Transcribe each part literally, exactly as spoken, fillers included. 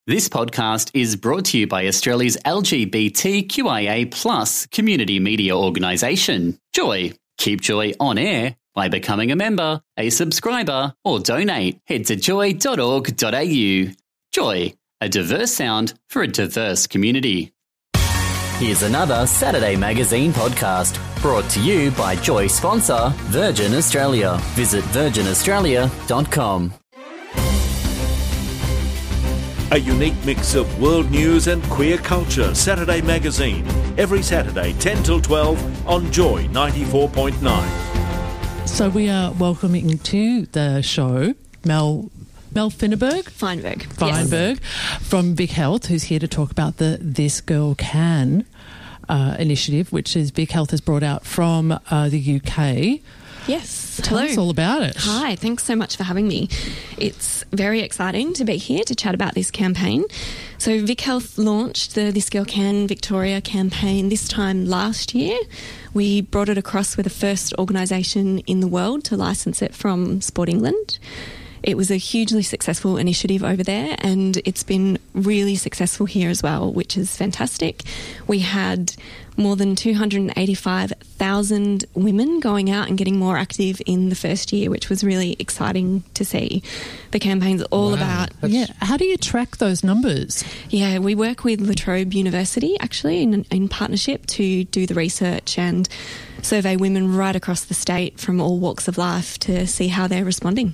This podcast is brought to you by Australia's L G B T Q I A plus community media organisation, Joy. Keep Joy on air by becoming a member, a subscriber, or donate. Head to joy dot org dot a u. Joy, a diverse sound for a diverse community. Here's another Saturday Magazine podcast brought to you by Joy sponsor Virgin Australia. Visit virgin australia dot com. A unique mix of world news and queer culture. Saturday Magazine. Every Saturday, ten till twelve on Joy ninety-four point nine. So we are welcoming to the show Mel Mel Fineberg. Feinberg. Feinberg yes. From Vic Health, who's here to talk about the This Girl Can uh, initiative, which is Vic Health has brought out from uh, the U K. Yes. Tell Hello. us all about it. Hi, thanks so much for having me. It's very exciting to be here to chat about this campaign. So Vic Health launched the This Girl Can Victoria campaign this time last year. We brought it across with the first organisation in the world to licence it from Sport England. It was a hugely successful initiative over there, and it's been really successful here as well, which is fantastic. We had more than two hundred eighty-five thousand women going out and getting more active in the first year, which was really exciting to see. The campaign's all wow, about... Yeah, how do you track those numbers? Yeah, we work with La Trobe University, actually, in, in partnership to do the research and survey women right across the state from all walks of life to see how they're responding.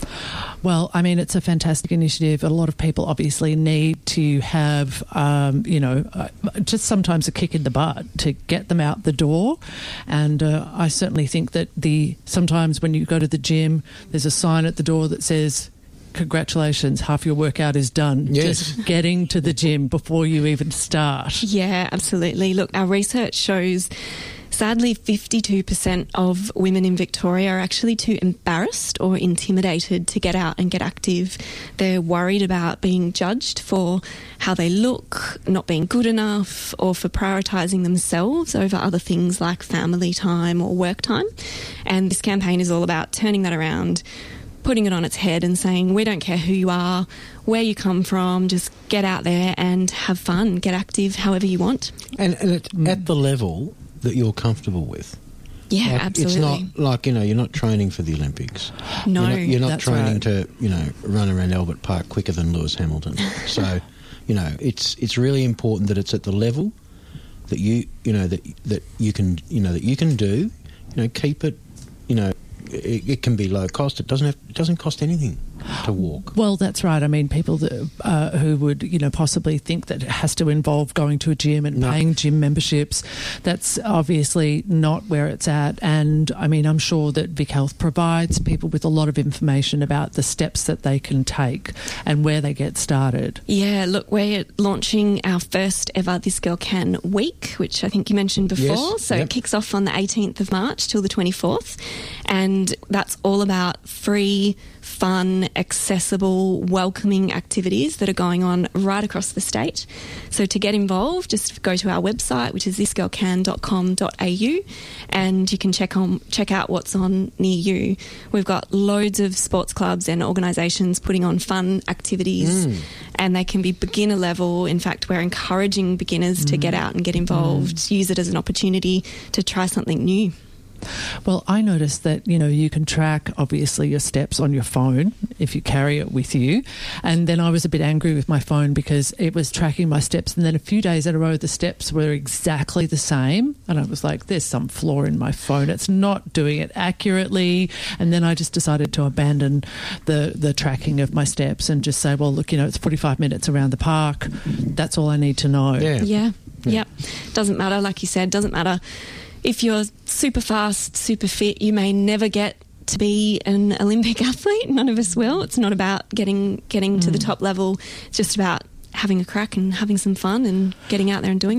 Well, I mean, it's a fantastic initiative. A lot of people obviously need to have, um, you know, uh, just sometimes a kick in the butt to get them out the door. And uh, I certainly think that the sometimes when you go to the gym, there's a sign at the door that says, congratulations, half your workout is done. Yes. Just getting to the gym before you even start. Yeah, absolutely. Look, our research shows... Sadly, fifty-two percent of women in Victoria are actually too embarrassed or intimidated to get out and get active. They're worried about being judged for how they look, not being good enough, or for prioritising themselves over other things like family time or work time. And this campaign is all about turning that around, putting it on its head and saying, we don't care who you are, where you come from, just get out there and have fun, get active however you want. And, and it, mm. at the level that you're comfortable with. Yeah, like, absolutely. It's not like, you know, you're not training for the Olympics. No, You're not, you're not that's training right. to, you know, run around Albert Park quicker than Lewis Hamilton. So, you know, it's it's really important that it's at the level that you, you know, that that you can, you know, that you can do. You know, keep it, you know, it, it can be low cost. It doesn't have, it doesn't cost anything to walk. Well, that's right. I mean, people that, uh, who would, you know, possibly think that it has to involve going to a gym and No. paying gym memberships, that's obviously not where it's at. And, I mean, I'm sure that Vic Health provides people with a lot of information about the steps that they can take and where they get started. Yeah, look, we're launching our first ever This Girl Can week, which I think you mentioned before. Yes, so yep. it kicks off on the eighteenth of March till the twenty-fourth. And that's all about free, fun, accessible, welcoming activities that are going on right across the state. So to get involved, just go to our website, which is this girl can dot com dot a u, and you can check on check out what's on near you. We've got loads of sports clubs and organisations putting on fun activities, mm. and they can be beginner level. In fact, we're encouraging beginners mm. to get out and get involved, mm. use it as an opportunity to try something new. Well, I noticed that, you know, you can track, obviously, your steps on your phone if you carry it with you. And then I was a bit angry with my phone because it was tracking my steps. And then a few days in a row, the steps were exactly the same. And I was like, there's some flaw in my phone. It's not doing it accurately. And then I just decided to abandon the, the tracking of my steps and just say, well, look, you know, it's forty-five minutes around the park. That's all I need to know. Yeah. Yeah. Yeah. Yep. Doesn't matter, like you said, doesn't matter. If you're super fast, super fit, you may never get to be an Olympic athlete. None of us will. It's not about getting getting mm. to the top level. It's just about having a crack and having some fun and getting out there and doing it.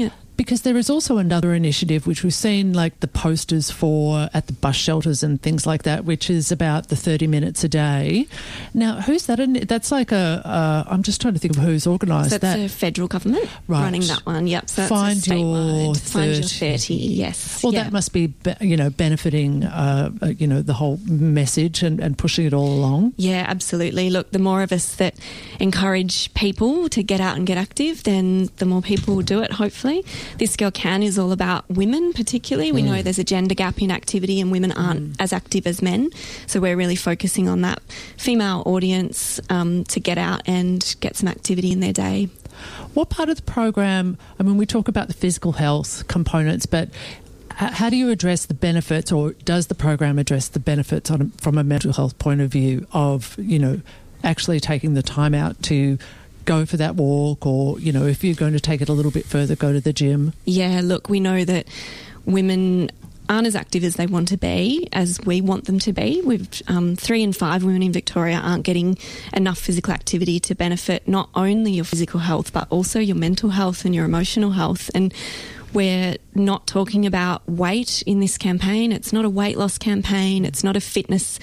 Because there is also another initiative which we've seen, like the posters for at the bus shelters and things like that, which is about the thirty minutes a day. Now, who's that? In? That's like a, uh, I'm just trying to think of who's organised so that. That's the federal government right. running that one, yep. So Find that's a statewide. your Find your thirty. thirty, yes. Well, yeah. that must be, be you know, benefiting, uh, you know, the whole message and, and pushing it all along. Yeah, absolutely. Look, the more of us that encourage people to get out and get active, then the more people will do it, hopefully. This Girl Can is all about women particularly. We mm. know there's a gender gap in activity and women aren't mm. as active as men. So we're really focusing on that female audience um, to get out and get some activity in their day. What part of the program, I mean, we talk about the physical health components, but how do you address the benefits, or does the program address the benefits on a, from a mental health point of view of, you know, actually taking the time out to go for that walk, or, you know, if you're going to take it a little bit further, go to the gym? Yeah, look, we know that women aren't as active as they want to be, as we want them to be. We've um, three in five women in Victoria aren't getting enough physical activity to benefit not only your physical health, but also your mental health and your emotional health. And we're not talking about weight in this campaign. It's not a weight loss campaign. It's not a fitness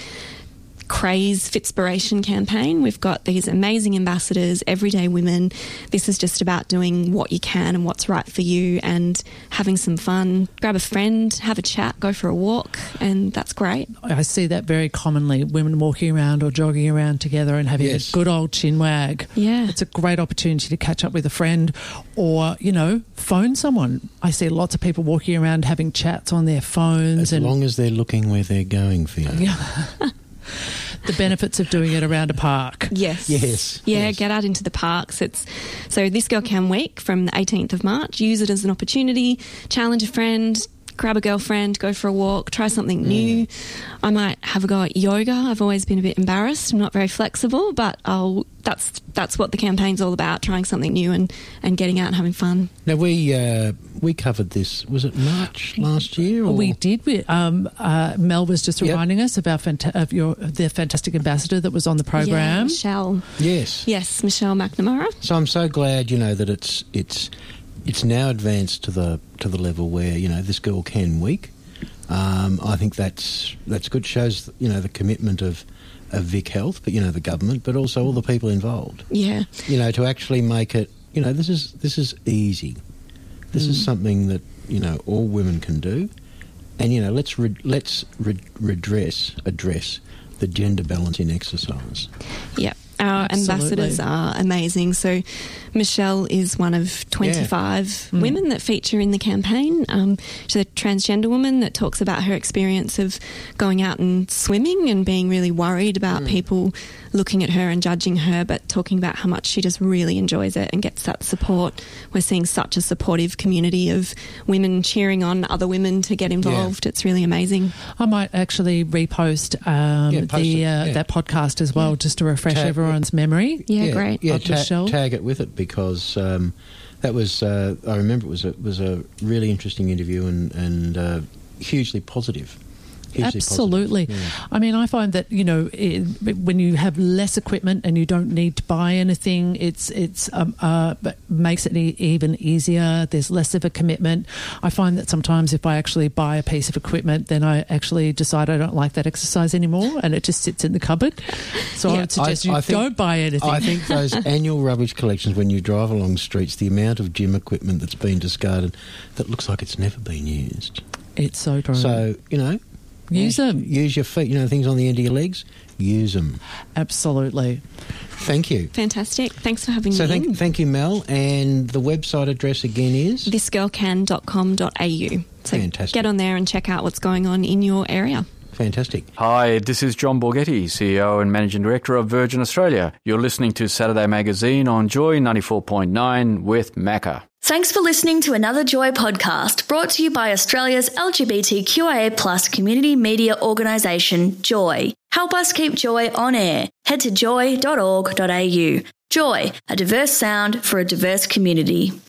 craze, Fitspiration campaign. We've got these amazing ambassadors, everyday women. This is just about doing what you can and what's right for you and having some fun. Grab a friend, have a chat, go for a walk, and that's great. I see that very commonly, women walking around or jogging around together and having yes. a good old chin wag. Yeah. It's a great opportunity to catch up with a friend or, you know, phone someone. I see lots of people walking around having chats on their phones. As and long as they're looking where they're going, Fiona. Yeah. The benefits of doing it around a park. Yes. Yes. Yeah, yes. Get out into the parks. It's so This Girl Can Week from the eighteenth of March. Use it as an opportunity. Challenge a friend. Grab a girlfriend, go for a walk, try something new. I might have a go at yoga. I've always been a bit embarrassed. I'm not very flexible, but I'll, that's that's what the campaign's all about, trying something new and, and getting out and having fun. Now, we uh, we covered this, was it March last year? Or? We did. We, um, uh, Mel was just yep. reminding us of, our fanta- of your the fantastic ambassador that was on the program. Yeah, Michelle. Yes. Yes, Michelle McNamara. So I'm so glad, you know, that it's it's... It's now advanced to the to the level where, you know, This Girl Can Week. Um, I think that's that's good. Shows, you know, the commitment of, of Vic Health, but, you know, the government, but also all the people involved. Yeah. You know, to actually make it, you know, this is this is easy. This mm. is something that, you know, all women can do. And, you know, let's re- let's re- redress address the gender balance in exercise. Yeah. Our Absolutely. ambassadors are amazing. So Michelle is one of twenty-five yeah. mm. women that feature in the campaign. Um, she's a transgender woman that talks about her experience of going out and swimming and being really worried about mm. people looking at her and judging her, but talking about how much she just really enjoys it and gets that support. We're seeing such a supportive community of women cheering on other women to get involved. Yeah. It's really amazing. I might actually repost um, yeah, the uh, yeah. that podcast as well, yeah. just to refresh Tag, everyone's memory. Yeah, yeah great. Yeah, of ta- Michelle. Tag it with it because um, that was, uh, I remember it was a, was a really interesting interview and, and uh, hugely positive. Hugely Absolutely. positive. Yeah. I mean, I find that, you know, it, when you have less equipment and you don't need to buy anything, it's it's um, uh, makes it e- even easier. There's less of a commitment. I find that sometimes if I actually buy a piece of equipment, then I actually decide I don't like that exercise anymore and it just sits in the cupboard. So yeah. I would suggest I, you I think, don't buy anything. I think those annual rubbish collections, when you drive along streets, the amount of gym equipment that's been discarded that looks like it's never been used. It's so true. So, you know, Use them. Use your feet. You know, things on the end of your legs. Use them. Absolutely. Thank you. Fantastic. Thanks for having so me thank, in. Thank you, Mel. And the website address again is? this girl can dot com dot a u. So Fantastic. Get on there and check out what's going on in your area. Fantastic. Hi, this is John Borghetti, C E O and Managing Director of Virgin Australia. You're listening to Saturday Magazine on Joy ninety-four point nine with Macca. Thanks for listening to another Joy podcast brought to you by Australia's L G B T Q I A plus community media organisation, Joy. Help us keep Joy on air. Head to joy dot org dot a u. Joy, a diverse sound for a diverse community.